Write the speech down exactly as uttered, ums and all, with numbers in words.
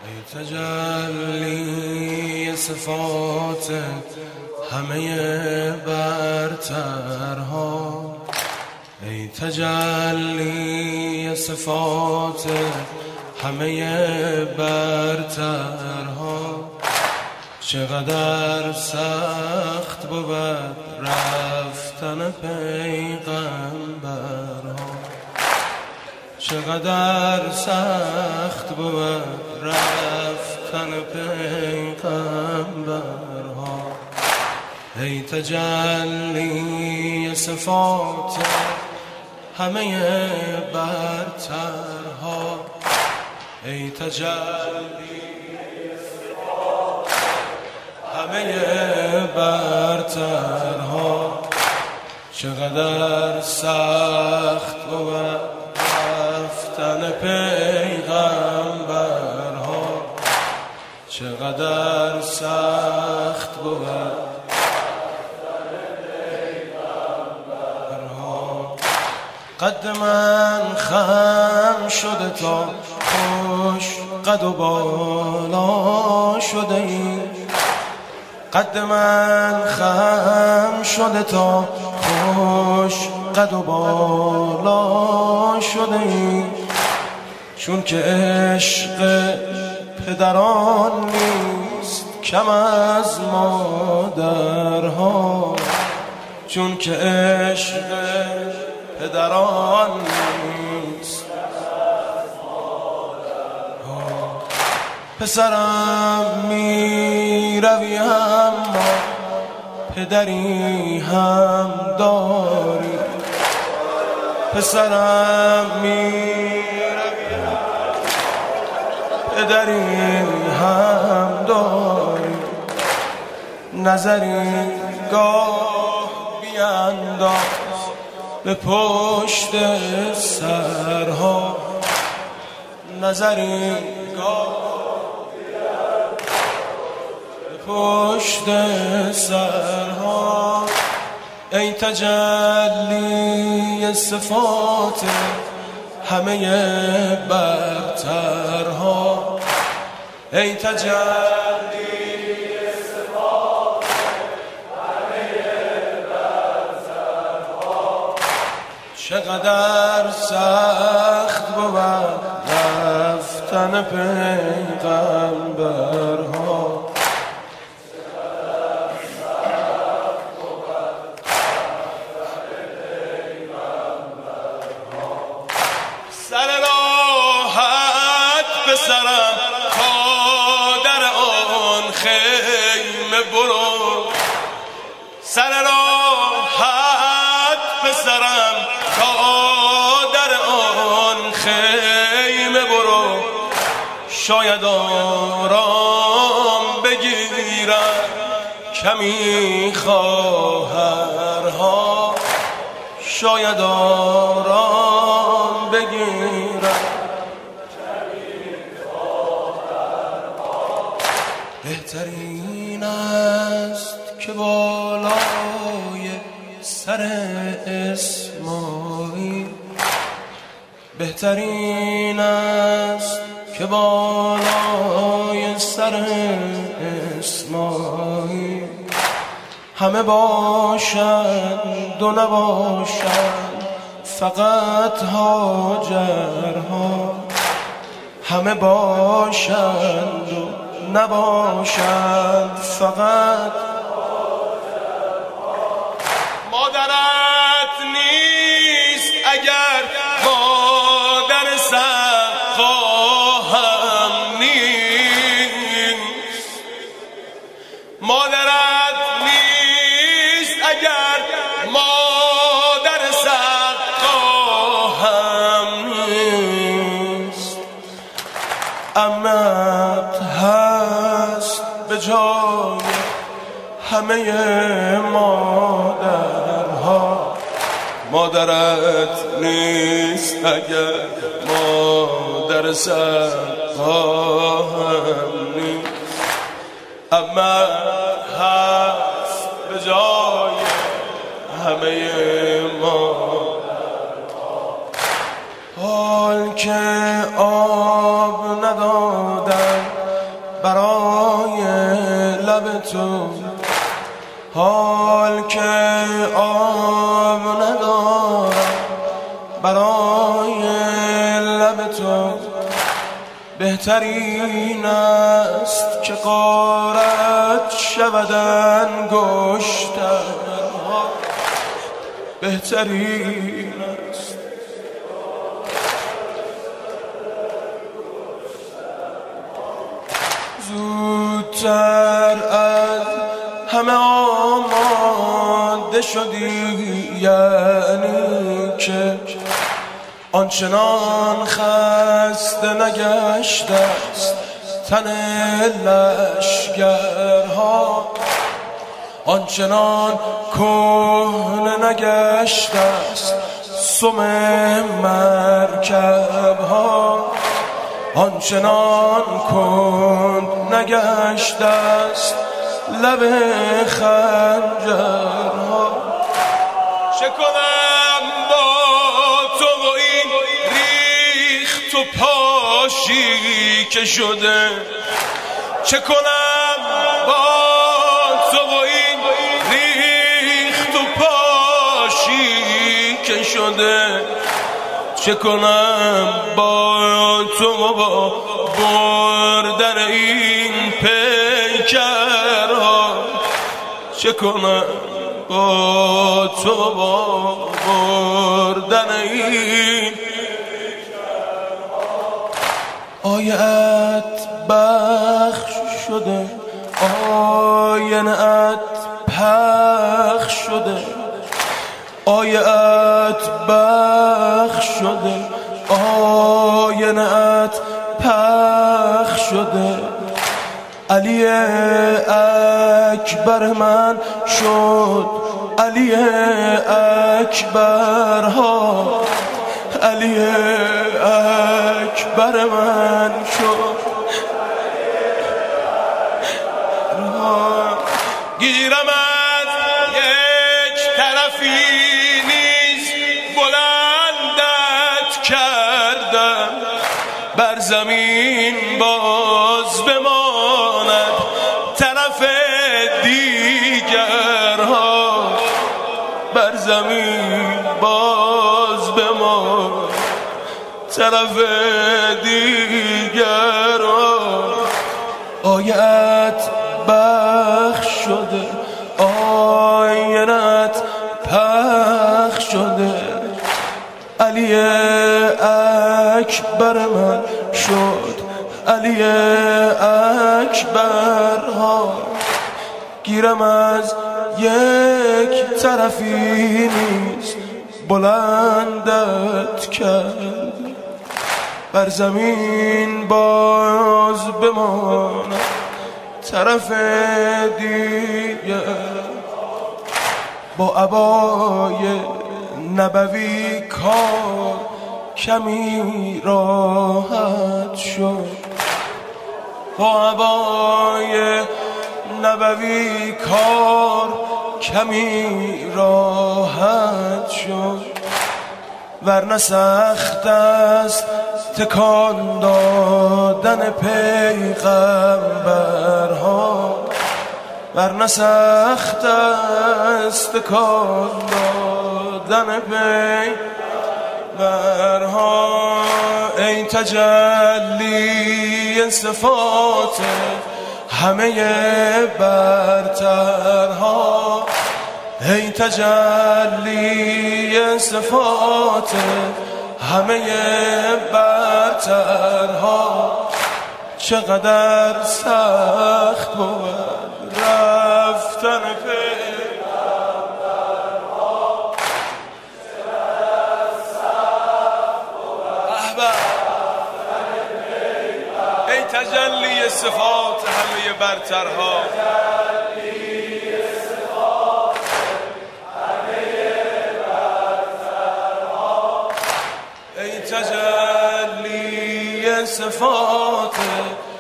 ای تجلی صفات همه برترها، ای تجلی صفات همه برترها، چقدر سخت بود رفتن پیغمبرها، چقدر سخت بود رفتن پیغمبرها. ای تجلی صفات همه برترها، ای تجلی صفات همه برترها، چقدر سخت بود رفتن پیغمبرها، چقدر سخت بود قد من خم شده تا خوش قد و بالا شده ای، قد من خم شده تا خوش قد و بالا شده ای، چون که عشق پدران نیست کم از مادرها، چون که عشق پدران نیست پسرم می روی اما پدری هم داری، پسرم می روی پدری هم داری، نظری گاه بینداز به پشت سرها، نظری گاه به پشت سرها. ای تجلی صفات همه برترها، ای تجلی چقدر سخت بود رفتن پیغمبرها، چقدر سخت بود رفتن پیغمبرها. سر راحت به سرم تا در آن خیمه برو، سر راحت به سرم تا در آن خیمه برو، شاید آرام بگیرم کمی خواهرها، شاید آرام بگیرم کمی خواهرها. بهترین است که بالای سر اسماعیل، بهترین است که بالای سر اسماعیل همه باشند و نباشند فقط هاجرها، همه باشند و نباشند فقط مادرت نیست اگر مادر سقاهم نیست، مادرت نیست اگر مادر سقاهم نیست، عمت هست به جای همه مادرها، مادرت نیست اگر مادر سقاهم نیست، اما هست به جای همه مادرها. حال که آب ندادن برای لب تو، حال که آب ندارم برای لب تو. بهترین است که غارت شود انگشترها، بهترین است زودتر از همه آماده شدی، یعنی که آنچنان خسته نگشته است تن لشگرها، آنچنان کهنه نگشته است سم مرکبها، آنچنان کند نگشته است لب خنجرها. چه کنم با تو و این ریخت و پاشی که شده، چه کنم با تو و این ریخت و پاشی که شده، چه کنم با تو و با بردن این پیکرها، چه کنم با تو و با بردن این آیت بخش شده، آینت پخش شده، آیت بخش شده، آینت پخش شده. علی اکبر من شد، علی اکبرها، علی اکبر من شد. گیرم از یک طرفی نیز بلندت کردم، بر زمین باز بماند طرف دیگرها، بر زمین باز بماند طرف دیگرها. آیت بخش شده، آینت پخش شده، علی اکبر من شد، علی اکبرها. گیرم از یک طرفی نیست بلندت کرد، بر زمین باز بماند طرف دیگر. با عبای نبوی کار کمی راحت شد، با عبای نبوی کار کمی راحت شد، ورنه سخت است تکان دادن پیغمبرها، ورنه سخت است تکان دادن پیغمبرها. ای تجلی صفات همه برترها، ای تجلی صفات همه برترها. چقدر سخت بود رفتن پیغمبرها، چقدر سخت بود رفتن پیغمبرها. ای تجلی صفات همه برترها، تجلی صفات